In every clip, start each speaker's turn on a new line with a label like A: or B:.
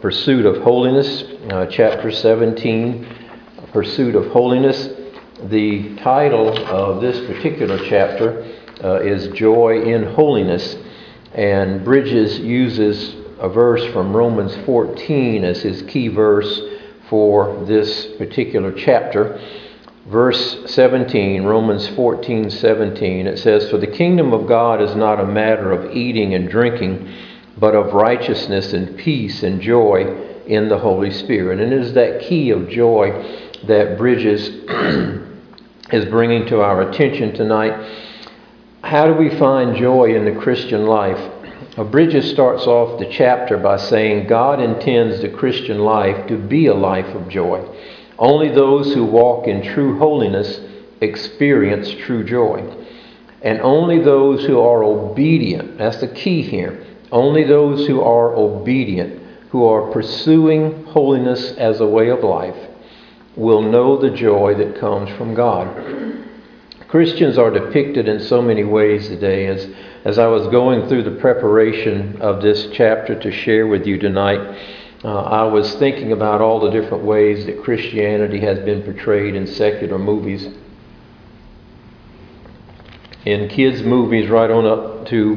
A: Pursuit of Holiness, chapter 17, Pursuit of Holiness. The title of this particular chapter is Joy in Holiness, and Bridges uses a verse from Romans 14 as his key verse for this particular chapter. Verse 17, Romans 14:17, it says, "For the kingdom of God is not a matter of eating and drinking, but of righteousness and peace and joy in the Holy Spirit." And it is that key of joy that Bridges is bringing to our attention tonight. How do we find joy in the Christian life? Bridges starts off the chapter by saying God intends the Christian life to be a life of joy. Only those who walk in true holiness experience true joy. And only those who are obedient, that's the key here, only those who are obedient, who are pursuing holiness as a way of life, will know the joy that comes from God. Christians are depicted in so many ways today. As I was going through the preparation of this chapter to share with you tonight, I was thinking about all the different ways that Christianity has been portrayed in secular movies, in kids' movies, right on up to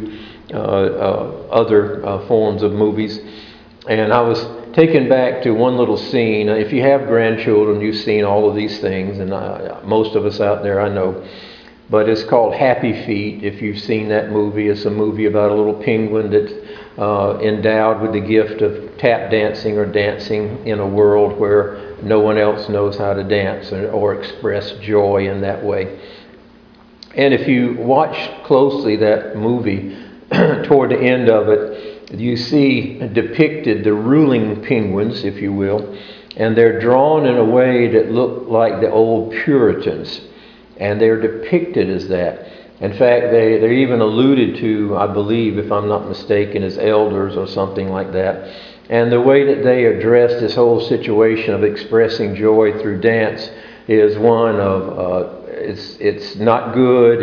A: other forms of movies. And I was taken back to one little scene. If you have grandchildren, you've seen all of these things, and most of us out there, I know. But it's called Happy Feet. If you've seen that movie, it's a movie about a little penguin that's endowed with the gift of tap dancing or dancing in a world where no one else knows how to dance or express joy in that way. And if you watch closely that movie, toward the end of it, you see depicted the ruling penguins, if you will, and they're drawn in a way that look like the old Puritans. And they're depicted as that. In fact, they're even alluded to, I believe, if I'm not mistaken, as elders or something like that. And the way that they address this whole situation of expressing joy through dance is one of it's not good.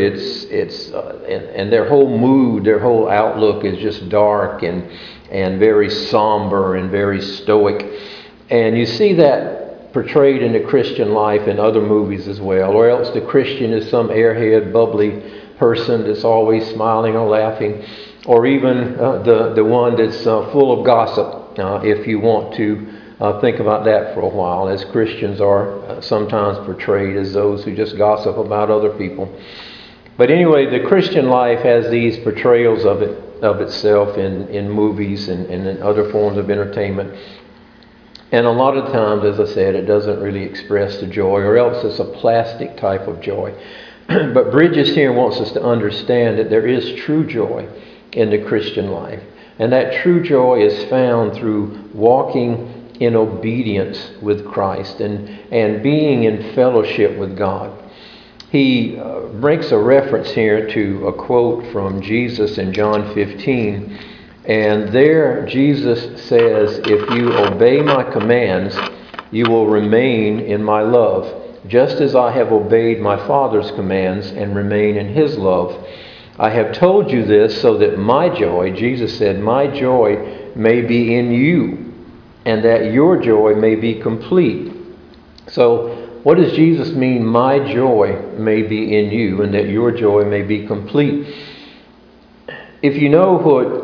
A: And their whole mood, their whole outlook is just dark and very somber and very stoic. And you see that portrayed in the Christian life in other movies as well, or else the Christian is some airhead, bubbly person that's always smiling or laughing, or even the one that's full of gossip, if you want to think about that for a while, as Christians are sometimes portrayed as those who just gossip about other people. But anyway, the Christian life has these portrayals of itself in movies and in other forms of entertainment. And a lot of times, as I said, it doesn't really express the joy, or else it's a plastic type of joy. But Bridges here wants us to understand that there is true joy in the Christian life. And that true joy is found through walking in obedience with Christ and being in fellowship with God. He makes a reference here to a quote from Jesus in John 15. And there Jesus says, "If you obey my commands, you will remain in my love, just as I have obeyed my Father's commands and remain in his love. I have told you this so that my joy," Jesus said, "my joy may be in you, and that your joy may be complete." So what does Jesus mean, my joy may be in you, and that your joy may be complete? If you know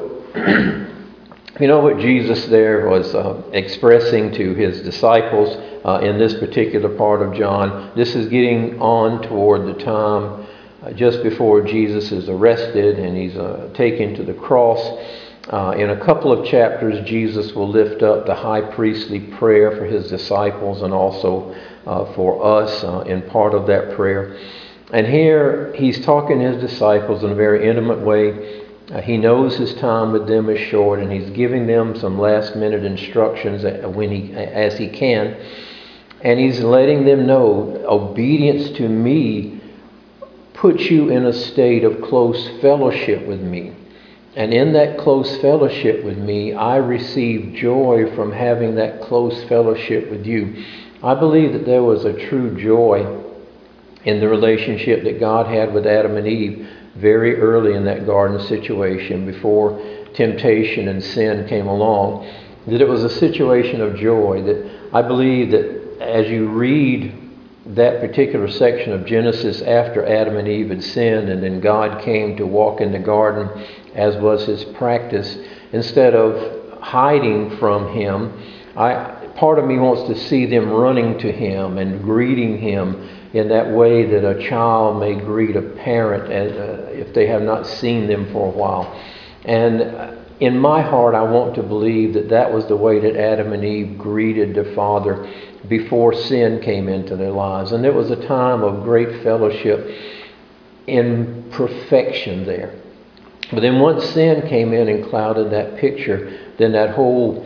A: what Jesus there was expressing to his disciples in this particular part of John, this is getting on toward the time just before Jesus is arrested and he's taken to the cross. In a couple of chapters, Jesus will lift up the high priestly prayer for his disciples and also for us in part of that prayer. And here he's talking to his disciples in a very intimate way. He knows his time with them is short, and he's giving them some last-minute instructions as he can. And he's letting them know obedience to me puts you in a state of close fellowship with me. And in that close fellowship with me, I receive joy from having that close fellowship with you. I believe that there was a true joy in the relationship that God had with Adam and Eve very early in that garden situation before temptation and sin came along. that it was a situation of joy, that I believe that as you read that particular section of Genesis after Adam and Eve had sinned, and then God came to walk in the garden as was his practice, instead of hiding from him, part of me wants to see them running to him and greeting him in that way that a child may greet a parent if they have not seen them for a while. And in my heart, I want to believe that that was the way that Adam and Eve greeted their Father before sin came into their lives. And it was a time of great fellowship in perfection there. But then once sin came in and clouded that picture, then that whole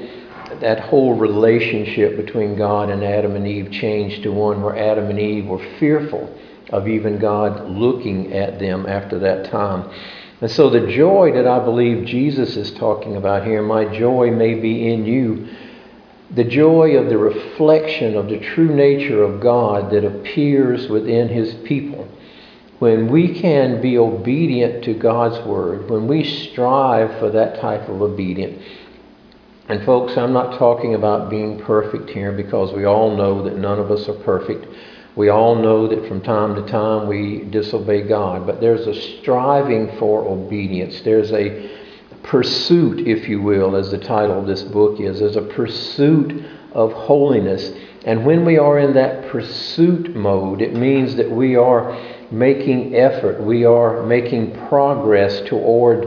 A: relationship between God and Adam and Eve changed to one where Adam and Eve were fearful of even God looking at them after that time. And so the joy that I believe Jesus is talking about here, my joy may be in you, the joy of the reflection of the true nature of God that appears within his people. When we can be obedient to God's word, when we strive for that type of obedience. And folks, I'm not talking about being perfect here, because we all know that none of us are perfect. We all know that from time to time we disobey God. But there's a striving for obedience. There's a pursuit, if you will, as the title of this book is. There's a pursuit of holiness. And when we are in that pursuit mode, it means that we are making effort. We are making progress toward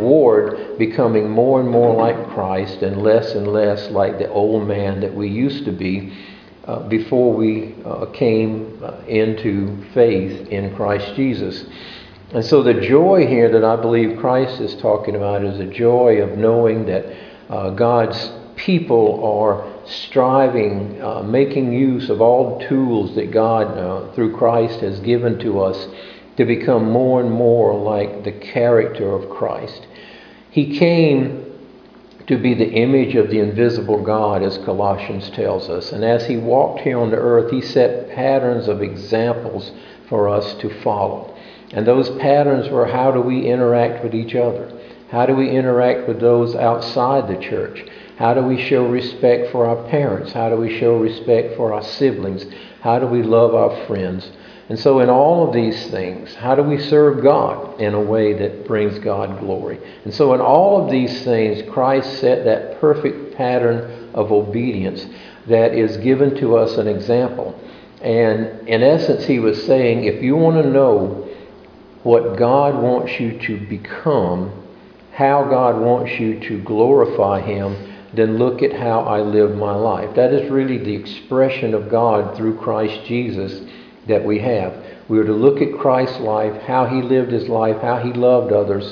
A: becoming more and more like Christ and less like the old man that we used to be before we came into faith in Christ Jesus. And so the joy here that I believe Christ is talking about is the joy of knowing that God's people are striving, making use of all tools that God, through Christ, has given to us to become more and more like the character of Christ. He came to be the image of the invisible God, as Colossians tells us. And as he walked here on the earth, he set patterns of examples for us to follow. And those patterns were, how do we interact with each other? How do we interact with those outside the church? How do we show respect for our parents? How do we show respect for our siblings? How do we love our friends? And so in all of these things, how do we serve God in a way that brings God glory? And so in all of these things, Christ set that perfect pattern of obedience that is given to us an example. And in essence, he was saying, if you want to know what God wants you to become, how God wants you to glorify him, then look at how I live my life. That is really the expression of God through Christ Jesus that we have. We are to look at Christ's life, how he lived his life, how he loved others,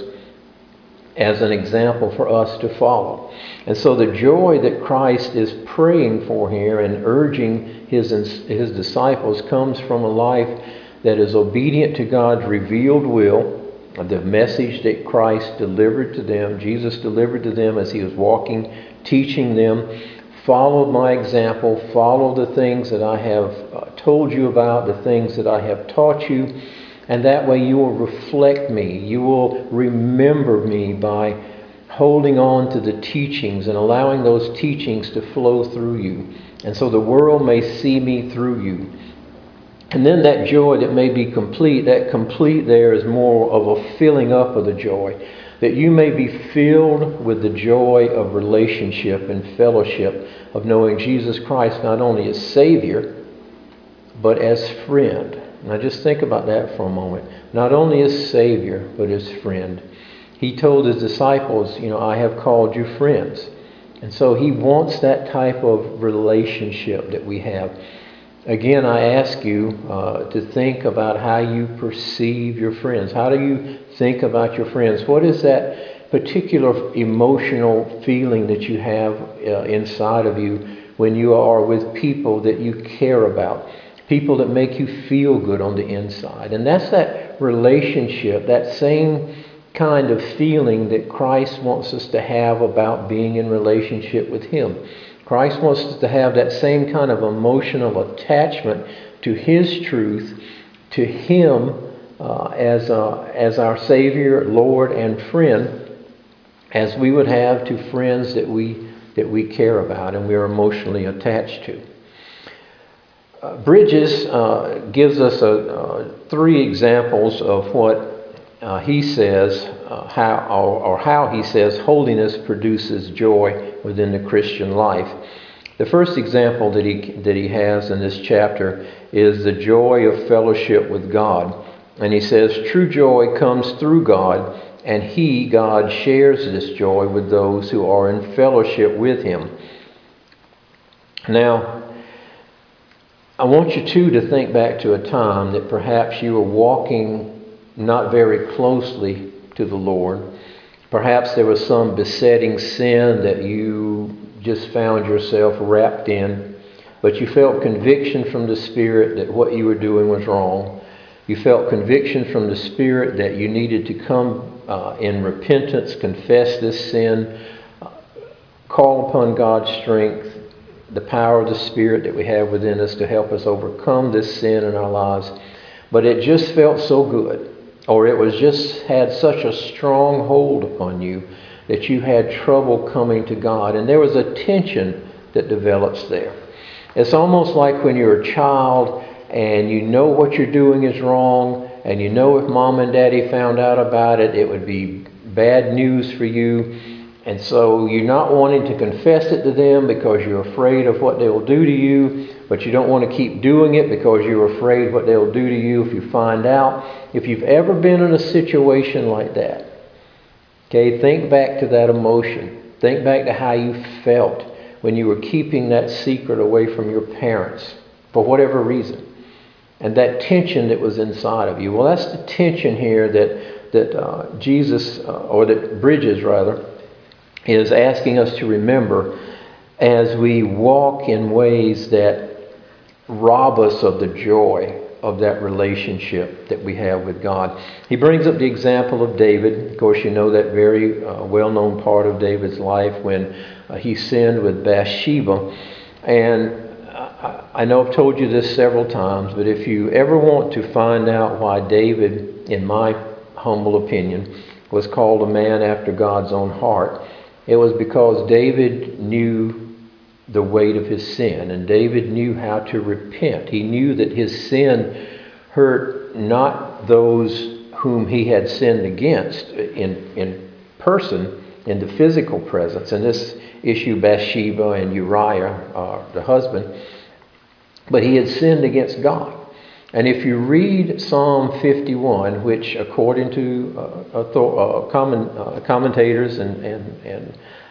A: as an example for us to follow. And so the joy that Christ is praying for here and urging his disciples comes from a life that is obedient to God's revealed will, the message that Christ delivered to them, Jesus delivered to them as he was walking, teaching them. Follow my example, follow the things that I have told you about, the things that I have taught you, and that way you will reflect me. You will remember me by holding on to the teachings and allowing those teachings to flow through you. And so the world may see me through you. And then that joy that may be complete, that complete there is more of a filling up of the joy. That you may be filled with the joy of relationship and fellowship, of knowing Jesus Christ not only as Savior, but as friend. Now just think about that for a moment. Not only as Savior, but as friend. He told his disciples, I have called you friends. And so he wants that type of relationship that we have. Again, I ask you to think about how you perceive your friends. How do you think about your friends? What is that particular emotional feeling that you have inside of you when you are with people that you care about? People that make you feel good on the inside. And that's that relationship, that same kind of feeling that Christ wants us to have about being in relationship with him. Christ wants us to have that same kind of emotional attachment to his truth, to him as our Savior, Lord, and friend, as we would have to friends that we that we care about and we are emotionally attached to. Bridges gives us three examples of what he says, how he says holiness produces joy within the Christian life. The first example that he has in this chapter is the joy of fellowship with God. And he says, true joy comes through God, and he, God, shares this joy with those who are in fellowship with him. Now, I want you to think back to a time that perhaps you were walking not very closely to the Lord. Perhaps there was some besetting sin that you just found yourself wrapped in, but you felt conviction from the Spirit that what you were doing was wrong. You felt conviction from the Spirit that you needed to come in repentance, confess this sin, call upon God's strength, the power of the Spirit that we have within us to help us overcome this sin in our lives. But it just felt so good, or it was just had such a strong hold upon you that you had trouble coming to God. And there was a tension that develops there. It's almost like when you're a child and you know what you're doing is wrong, and you know if mom and daddy found out about it, it would be bad news for you. And so you're not wanting to confess it to them because you're afraid of what they'll do to you, but you don't want to keep doing it because you're afraid what they'll do to you if you find out. If you've ever been in a situation like that, okay, think back to that emotion. Think back to how you felt when you were keeping that secret away from your parents for whatever reason. And that tension that was inside of you. Well, that's the tension here that Jesus, or that Bridges rather, is asking us to remember as we walk in ways that rob us of the joy of that relationship that we have with God. He brings up the example of David. Of course, you know that very well-known part of David's life when he sinned with Bathsheba. And I know I've told you this several times, but if you ever want to find out why David, in my humble opinion, was called a man after God's own heart, it was because David knew the weight of his sin, and David knew how to repent. He knew that his sin hurt not those whom he had sinned against in person, in the physical presence. In this issue, Bathsheba and Uriah, the husband, but he had sinned against God. And if you read Psalm 51, which according to commentators and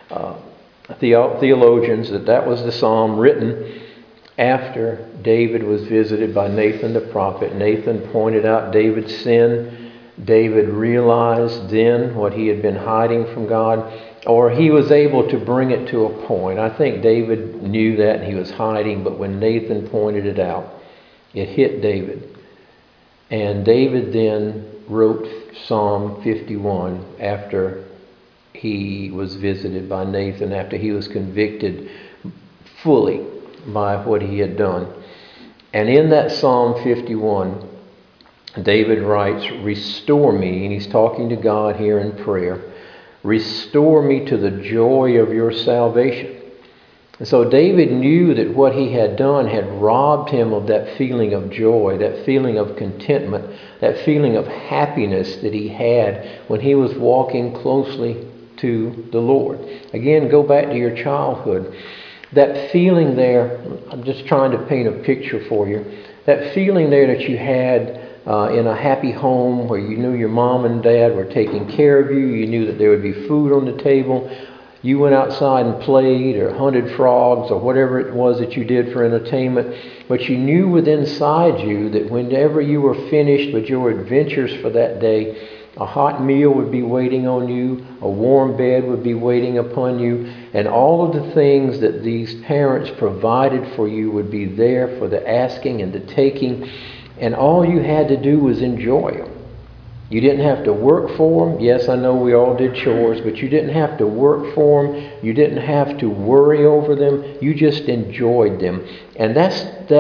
A: theologians, that was the psalm written after David was visited by Nathan the prophet. Nathan pointed out David's sin. David realized then what he had been hiding from God, or he was able to bring it to a point. I think David knew that and he was hiding, but when Nathan pointed it out, it hit David. And David then wrote Psalm 51 after he was visited by Nathan, after he was convicted fully by what he had done. And in that Psalm 51, David writes, "Restore me," and he's talking to God here in prayer, "restore me to the joy of your salvation." And so David knew that what he had done had robbed him of that feeling of joy, that feeling of contentment, that feeling of happiness that he had when he was walking closely to the Lord. Again, go back to your childhood. That feeling there, I'm just trying to paint a picture for you. That feeling there that you had in a happy home where you knew your mom and dad were taking care of you. You knew that there would be food on the table. You went outside and played or hunted frogs or whatever it was that you did for entertainment. But you knew within inside you that whenever you were finished with your adventures for that day, a hot meal would be waiting on you, a warm bed would be waiting upon you, and all of the things that these parents provided for you would be there for the asking and the taking, and all you had to do was enjoy them. You didn't have to work for them. Yes, I know we all did chores, but you didn't have to work for them. You didn't have to worry over them. You just enjoyed them. And that's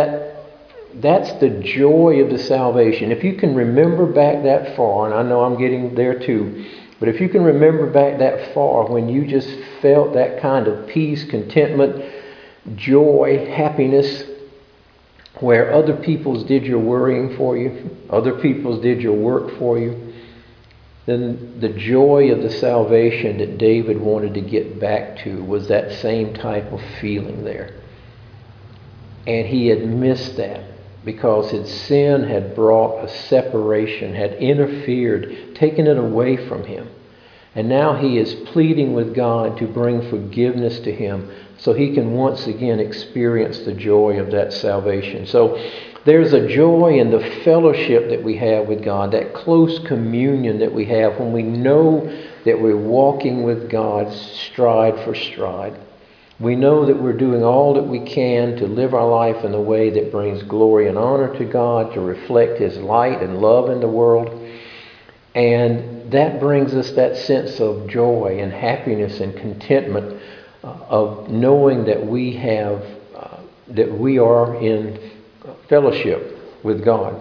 A: the joy of the salvation. If you can remember back that far, and I know I'm getting there too, but if you can remember back that far when you just felt that kind of peace, contentment, joy, happiness, where other people's did your worrying for you, other people's did your work for you, then the joy of the salvation that David wanted to get back to was that same type of feeling there. And he had missed that because his sin had brought a separation, had interfered, taken it away from him. And now he is pleading with God to bring forgiveness to him so he can once again experience the joy of that salvation. So there's a joy in the fellowship that we have with God, that close communion that we have when we know that we're walking with God stride for stride. We know that we're doing all that we can to live our life in a way that brings glory and honor to God, to reflect His light and love in the world. And that brings us that sense of joy and happiness and contentment of knowing that we have, that we are in fellowship with God.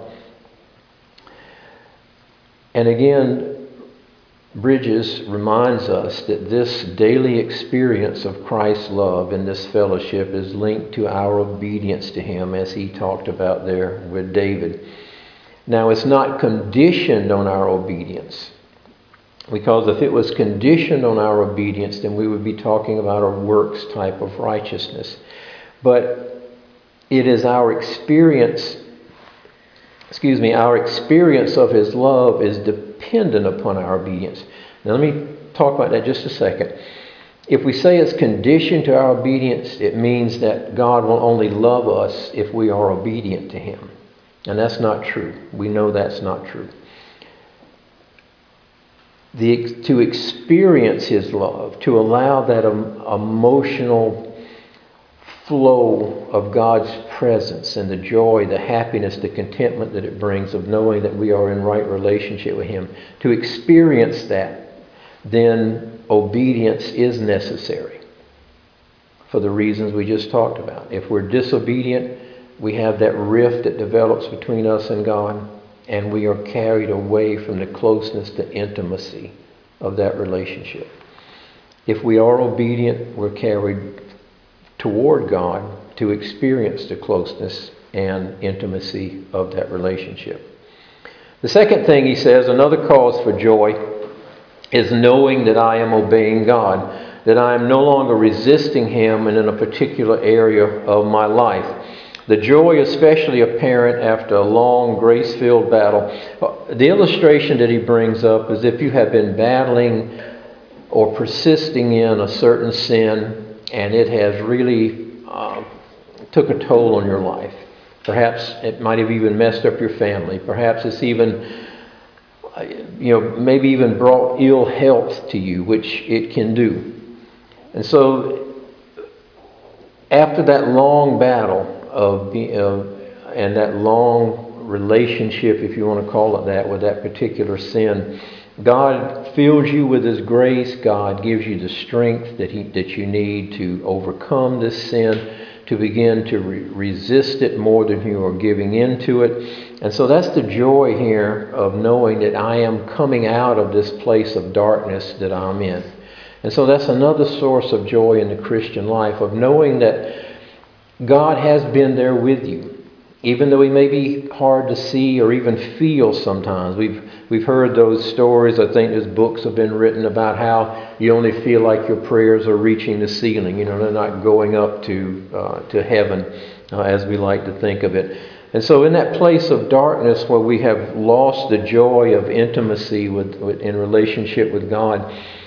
A: And again, Bridges reminds us that this daily experience of Christ's love in this fellowship is linked to our obedience to Him, as he talked about there with David. Now, it's not conditioned on our obedience, because if it was conditioned on our obedience, then we would be talking about a works type of righteousness. But it is our experience of His love is dependent upon our obedience. Now let me talk about that just a second. If we say it's conditioned to our obedience, it means that God will only love us if we are obedient to Him. And that's not true. We know that's not true. To experience His love, to allow that emotional flow of God's presence and the joy, the happiness, the contentment that it brings of knowing that we are in right relationship with Him, to experience that, then obedience is necessary for the reasons we just talked about. If we're disobedient, we have that rift that develops between us and God, and we are carried away from the closeness, the intimacy of that relationship. If we are obedient, we're carried toward God to experience the closeness and intimacy of that relationship. The second thing he says, another cause for joy, is knowing that I am obeying God, that I am no longer resisting Him in a particular area of my life. The joy especially apparent after a long, grace-filled battle. The illustration that he brings up is if you have been battling or persisting in a certain sin, and it has really took a toll on your life. Perhaps it might have even messed up your family. Perhaps it's even, maybe even brought ill health to you, which it can do. And so, after that long battle and that long relationship, if you want to call it that, with that particular sin, God fills you with His grace. God gives you the strength that you need to overcome this sin, to begin to resist it more than you are giving into it. And so that's the joy here of knowing that I am coming out of this place of darkness that I'm in. And so that's another source of joy in the Christian life, of knowing that God has been there with you. Even though He may be hard to see or even feel sometimes. We've heard those stories. I think there's books have been written about how you only feel like your prayers are reaching the ceiling. They're not going up to heaven, as we like to think of it. And so in that place of darkness where we have lost the joy of intimacy in relationship with God,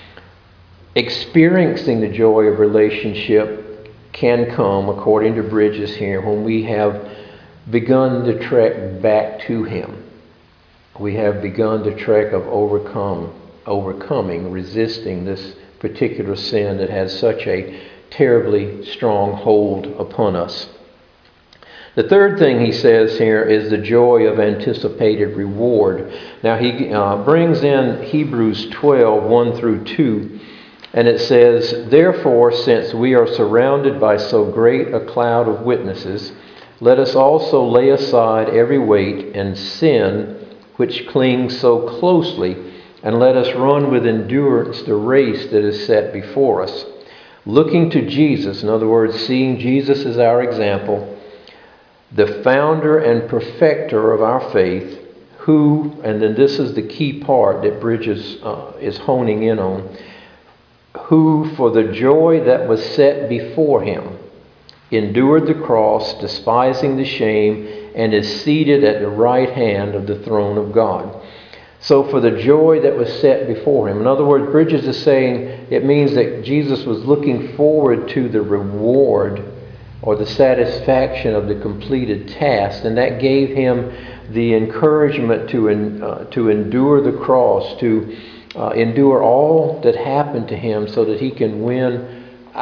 A: experiencing the joy of relationship can come, according to Bridges here, when we have begun the trek back to Him. We have begun the trek of overcoming, resisting this particular sin that has such a terribly strong hold upon us. The third thing he says here is the joy of anticipated reward. Now he brings in Hebrews 12, 1 through 2, and it says, "Therefore, since we are surrounded by so great a cloud of witnesses, let us also lay aside every weight and sin which clings so closely, and let us run with endurance the race that is set before us, Looking to Jesus, in other words, seeing Jesus as our example, the founder and perfecter of our faith, who, and then this is the key part that Bridges is honing in on, who for the joy that was set before him endured the cross, despising the shame, and is seated at the right hand of the throne of God. So for the joy that was set before him. In other words, Bridges is saying it means that Jesus was looking forward to the reward or the satisfaction of the completed task, and that gave him the encouragement to endure the cross, to endure all that happened to him so that he can win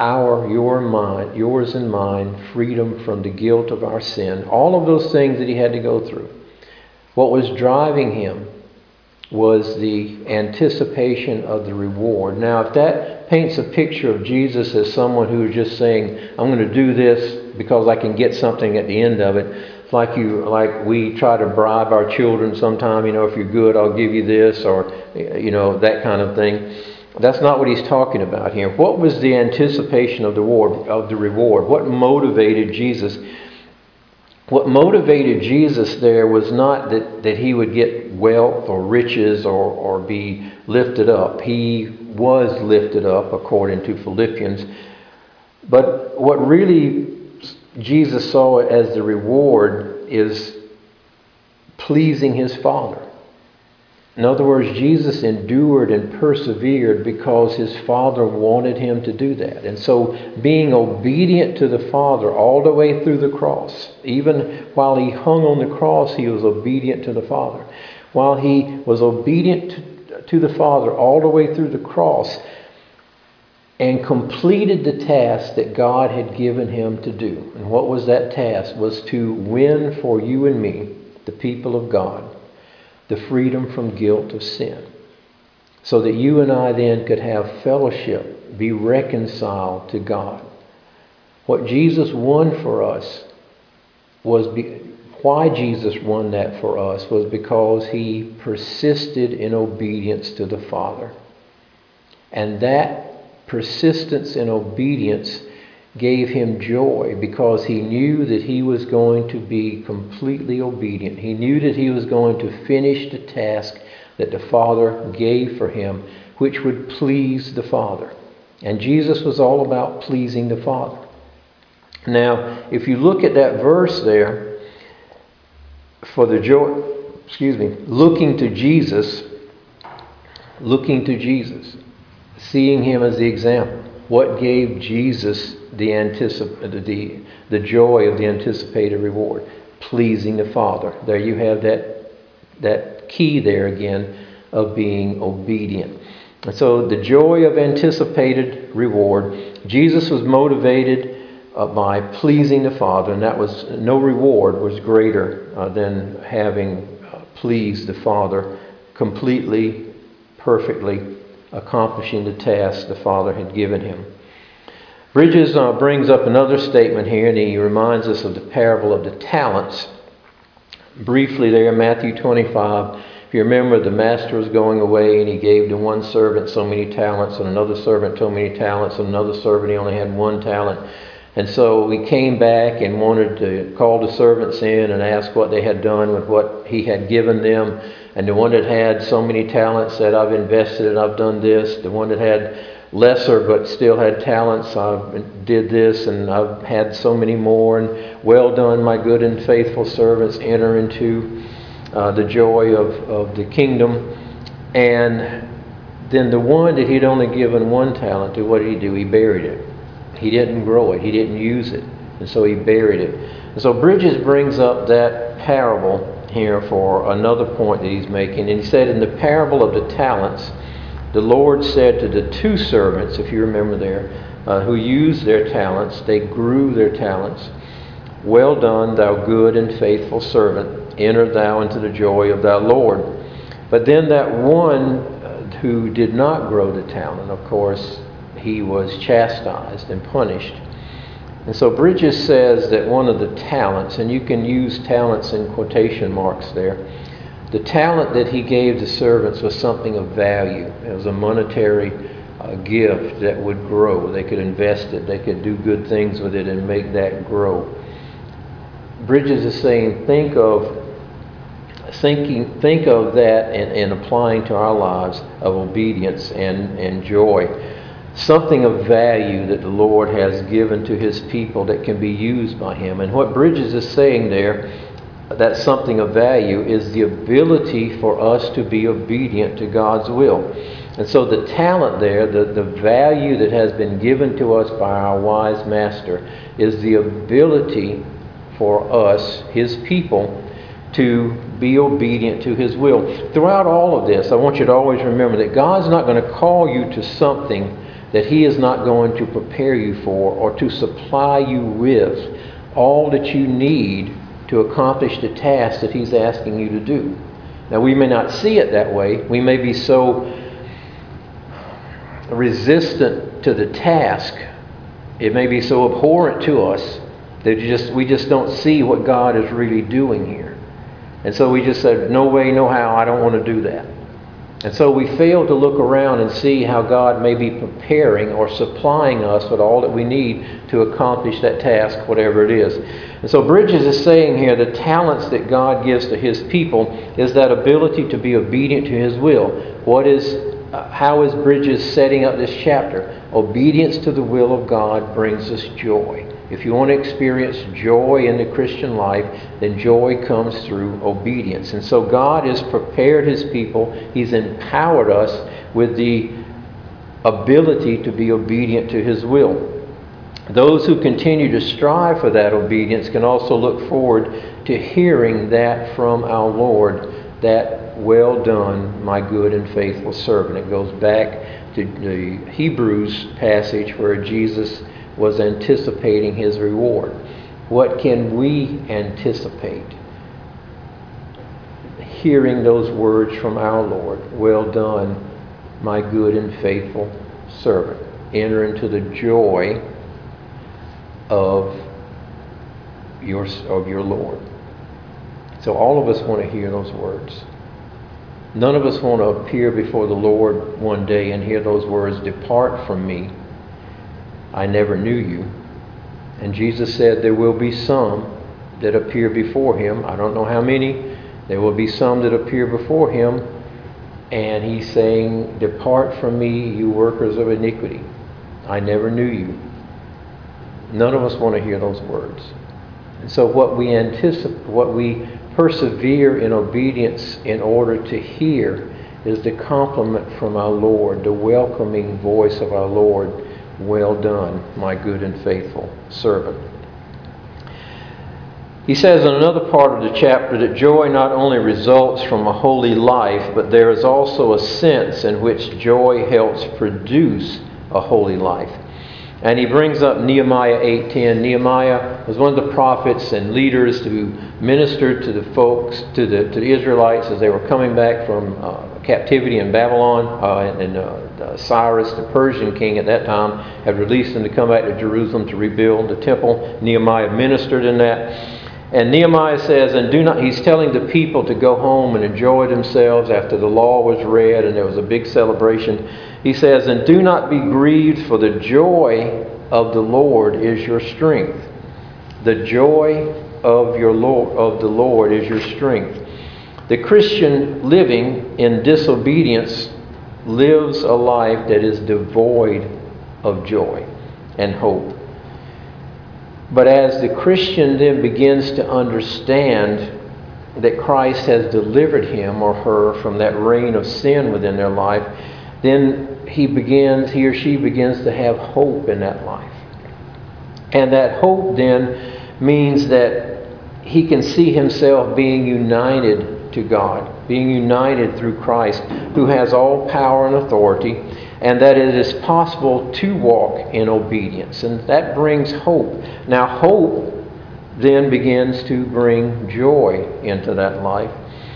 A: yours and mine, freedom from the guilt of our sin. All of those things that he had to go through. What was driving him was the anticipation of the reward. Now, if that paints a picture of Jesus as someone who is just saying, I'm going to do this because I can get something at the end of it, it's like we try to bribe our children sometime, if you're good, I'll give you this, or, that kind of thing. That's not what he's talking about here. What was the anticipation of the reward? What motivated Jesus? What motivated Jesus there was not that he would get wealth or riches or be lifted up. He was lifted up according to Philippians. But what really Jesus saw as the reward is pleasing his Father. In other words, Jesus endured and persevered because his Father wanted him to do that. And so being obedient to the Father all the way through the cross, even while he hung on the cross, he was obedient to the Father. While he was obedient to the Father all the way through the cross and completed the task that God had given him to do. And what was that task? Was to win for you and me, the people of God, the freedom from guilt of sin, so that you and I then could have fellowship, be reconciled to God. What Jesus won for us why Jesus won that for us was because he persisted in obedience to the Father. And that persistence in obedience gave him joy because he knew that he was going to be completely obedient. He knew that he was going to finish the task that the Father gave for him, which would please the Father. And Jesus was all about pleasing the Father. Now, if you look at that verse there, for the joy, looking to Jesus, seeing him as the example. What gave Jesus the joy of the anticipated reward? Pleasing the Father. There you have that key there again of being obedient. And so the joy of anticipated reward. Jesus was motivated by pleasing the Father, and that was no reward was greater than having pleased the Father completely, perfectly, accomplishing the task the Father had given him. Bridges brings up another statement here, and he reminds us of the parable of the talents. Briefly there, Matthew 25, if you remember, the master was going away and he gave to one servant so many talents, and another servant so many talents, and another servant he only had 1 talent. And so he came back and wanted to call the servants in and ask what they had done with what he had given them. And the one that had so many talents said, I've invested and I've done this. The one that had lesser but still had talents, I did this and I've had so many more. And well done, my good and faithful servants, enter into the joy of the kingdom. And then the one that he'd only given 1 talent to, what did he do? He buried it. He didn't grow it. He didn't use it. And so he buried it. And so Bridges brings up that parable here for another point that he's making. And he said in the parable of the talents, the Lord said to the 2 servants, if you remember there, who used their talents, they grew their talents. Well done, thou good and faithful servant. Enter thou into the joy of thy Lord. But then that one who did not grow the talent, of course, he was chastised and punished. And so Bridges says that one of the talents, and you can use talents in quotation marks there, the talent that he gave the servants was something of value. It was a monetary gift that would grow. They could invest it. They could do good things with it and make that grow. Bridges is saying, think of that and applying to our lives of obedience and joy. Something of value that the Lord has given to His people that can be used by Him. And what Bridges is saying there, that something of value, is the ability for us to be obedient to God's will. And so the talent there, the value that has been given to us by our wise Master, is the ability for us, His people, to be obedient to His will. Throughout all of this, I want you to always remember that God's not going to call you to something that He is not going to prepare you for or to supply you with all that you need to accomplish the task that He's asking you to do. Now, we may not see it that way. We may be so resistant to the task. It may be so abhorrent to us that we just don't see what God is really doing here. And so we just said, no way, no how, I don't want to do that. And so we fail to look around and see how God may be preparing or supplying us with all that we need to accomplish that task, whatever it is. And so Bridges is saying here, the talents that God gives to His people is that ability to be obedient to His will. How is Bridges setting up this chapter? Obedience to the will of God brings us joy. If you want to experience joy in the Christian life, then joy comes through obedience. And so God has prepared His people. He's empowered us with the ability to be obedient to His will. Those who continue to strive for that obedience can also look forward to hearing that from our Lord, that well done, my good and faithful servant. It goes back to the Hebrews passage where Jesus was anticipating His reward. What can we anticipate? Hearing those words from our Lord, well done, my good and faithful servant. Enter into the joy of your Lord. So all of us want to hear those words. None of us want to appear before the Lord one day and hear those words, depart from me, I never knew you. And Jesus said there will be some that appear before Him. I don't know how many. There will be some that appear before Him. And He's saying, depart from me, you workers of iniquity. I never knew you. None of us want to hear those words. And so what we persevere in obedience in order to hear is the compliment from our Lord, the welcoming voice of our Lord. Well done, my good and faithful servant. He says in another part of the chapter that joy not only results from a holy life, but there is also a sense in which joy helps produce a holy life. And he brings up Nehemiah 8:10. Nehemiah was one of the prophets and leaders who ministered to the folks, to the Israelites as they were coming back from captivity in Babylon. Cyrus, the Persian king at that time, had released them to come back to Jerusalem to rebuild the temple. Nehemiah ministered in that. And Nehemiah says, he's telling the people to go home and enjoy themselves after the law was read and there was a big celebration. He says, and do not be grieved, for the joy of the Lord is your strength. The joy of the Lord is your strength. The Christian living in disobedience lives a life that is devoid of joy and hope. But as the Christian then begins to understand that Christ has delivered him or her from that reign of sin within their life, then he or she begins to have hope in that life. And that hope then means that he can see himself being united to God, being united through Christ, who has all power and authority, and that it is possible to walk in obedience. And that brings hope. Now, hope then begins to bring joy into that life.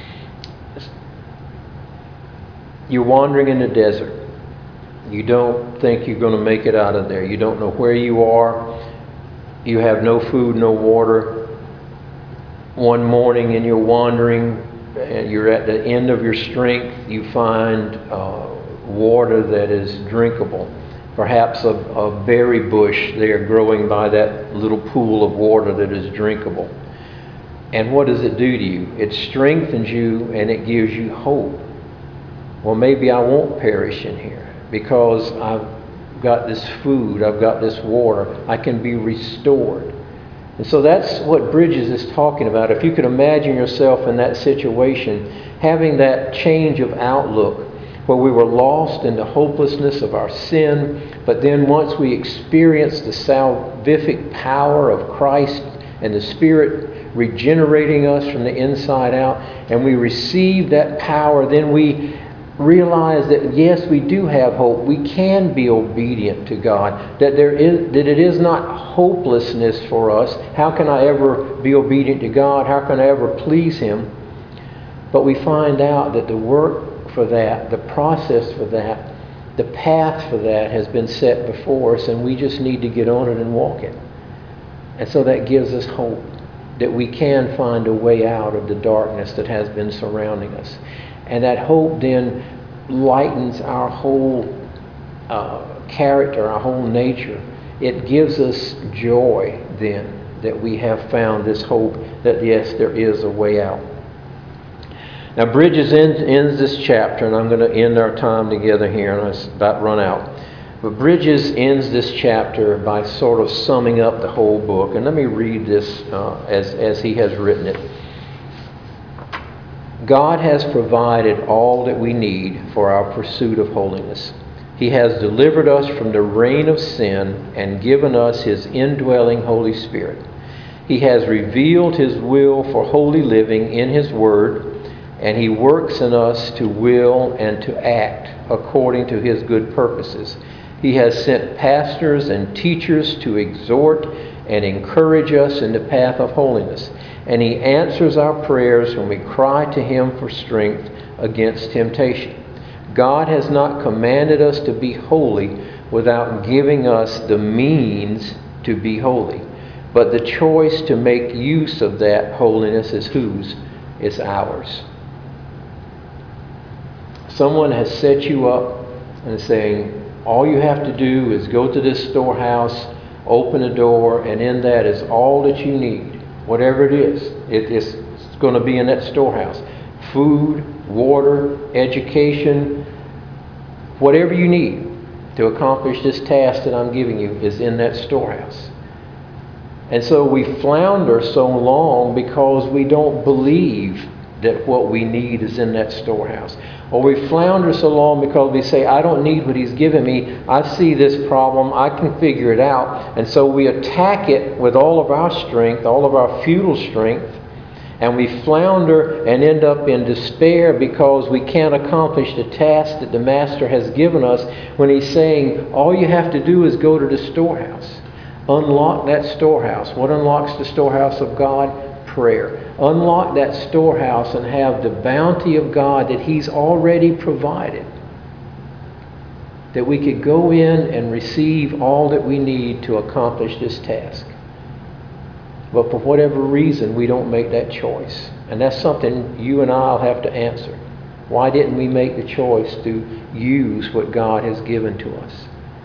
A: You're wandering in the desert. You don't think you're going to make it out of there. You don't know where you are. You have no food, no water. One morning and you're wandering, and you're at the end of your strength. You find water that is drinkable. Perhaps a berry bush there growing by that little pool of water that is drinkable. And what does it do to you? It strengthens you and it gives you hope. Well, maybe I won't perish in here because I've got this food, I've got this water, I can be restored. And so that's what Bridges is talking about. If you could imagine yourself in that situation, having that change of outlook, where we were lost in the hopelessness of our sin, but then once we experienced the salvific power of Christ and the Spirit regenerating us from the inside out, and we receive that power, then we realize that yes, we do have hope. We can be obedient to God. That it is not hopelessness for us. How can I ever be obedient to God? How can I ever please Him? But we find out that the work for that, the process for that, the path for that has been set before us, and we just need to get on it and walk it. And so that gives us hope that we can find a way out of the darkness that has been surrounding us. And that hope then lightens our whole character, our whole nature. It gives us joy then that we have found this hope that yes, there is a way out. Now Bridges ends this chapter, and I'm going to end our time together here, and I'm about run out. But Bridges ends this chapter by sort of summing up the whole book. And let me read this as he has written it. God has provided all that we need for our pursuit of holiness. He has delivered us from the reign of sin and given us His indwelling Holy Spirit. He has revealed His will for holy living in His Word, and He works in us to will and to act according to His good purposes. He has sent pastors and teachers to exhort and encourage us in the path of holiness. And He answers our prayers when we cry to Him for strength against temptation. God has not commanded us to be holy without giving us the means to be holy. But the choice to make use of that holiness is whose? It's ours. Someone has set you up and is saying, all you have to do is go to this storehouse, open a door, and in that is all that you need. Whatever it is, it's going to be in that storehouse. Food, water, education, whatever you need to accomplish this task that I'm giving you is in that storehouse. And so we flounder so long because we don't believe that what we need is in that storehouse. Or we flounder so long because we say, I don't need what He's given me. I see this problem. I can figure it out. And so we attack it with all of our strength, all of our futile strength. And we flounder and end up in despair because we can't accomplish the task that the Master has given us when He's saying, all you have to do is go to the storehouse. Unlock that storehouse. What unlocks the storehouse of God? Prayer. Unlock that storehouse and have the bounty of God that He's already provided. That we could go in and receive all that we need to accomplish this task. But for whatever reason, we don't make that choice. And that's something you and I'll have to answer. Why didn't we make the choice to use what God has given to us?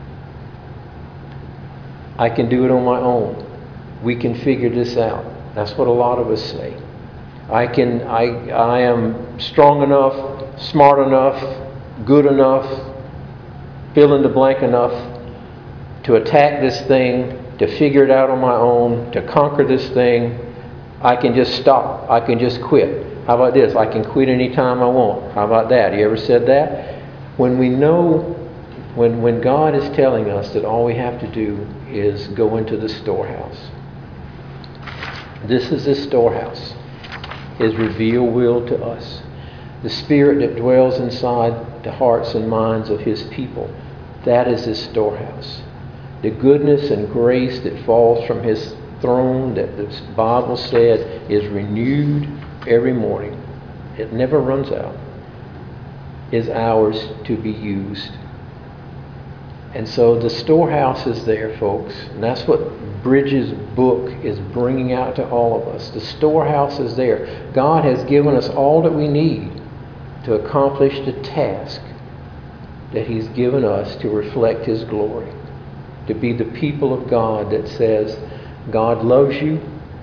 A: I can do it on my own. We can figure this out. That's what a lot of us say. I am strong enough, smart enough, good enough, fill in the blank enough to attack this thing, to figure it out on my own, to conquer this thing. I can just stop. I can just quit. How about this? I can quit anytime I want. How about that? You ever said that? When we know, when God is telling us that all we have to do is go into the storehouse. This is His storehouse. His revealed will to us. The Spirit that dwells inside the hearts and minds of His people. That is His storehouse. The goodness and grace that falls from His throne, that the Bible said is renewed every morning. It never runs out. Is ours to be used. And so the storehouse is there, folks. And that's what Bridges' book is bringing out to all of us. The storehouse is there. God has given us all that we need to accomplish the task that He's given us to reflect His glory, to be the people of God that says God loves you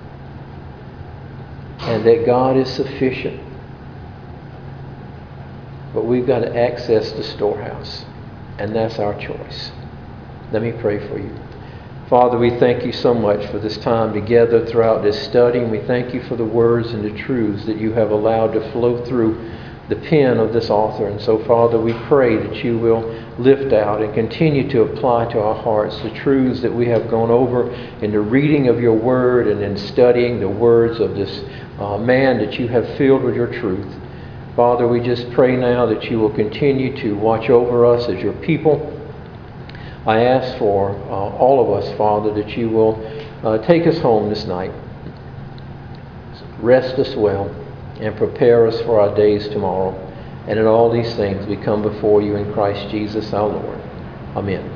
A: and that God is sufficient. But we've got to access the storehouse, and that's our choice. Let me pray for you. Father, we thank you so much for this time together throughout this study, and we thank you for the words and the truths that you have allowed to flow through the pen of this author. And so, Father, we pray that you will lift out and continue to apply to our hearts the truths that we have gone over in the reading of your word and in studying the words of this man that you have filled with your truth. Father, we just pray now that you will continue to watch over us as your people. I ask for all of us, Father, that you will take us home this night, rest us well, and prepare us for our days tomorrow. And in all these things we come before you in Christ Jesus our Lord. Amen.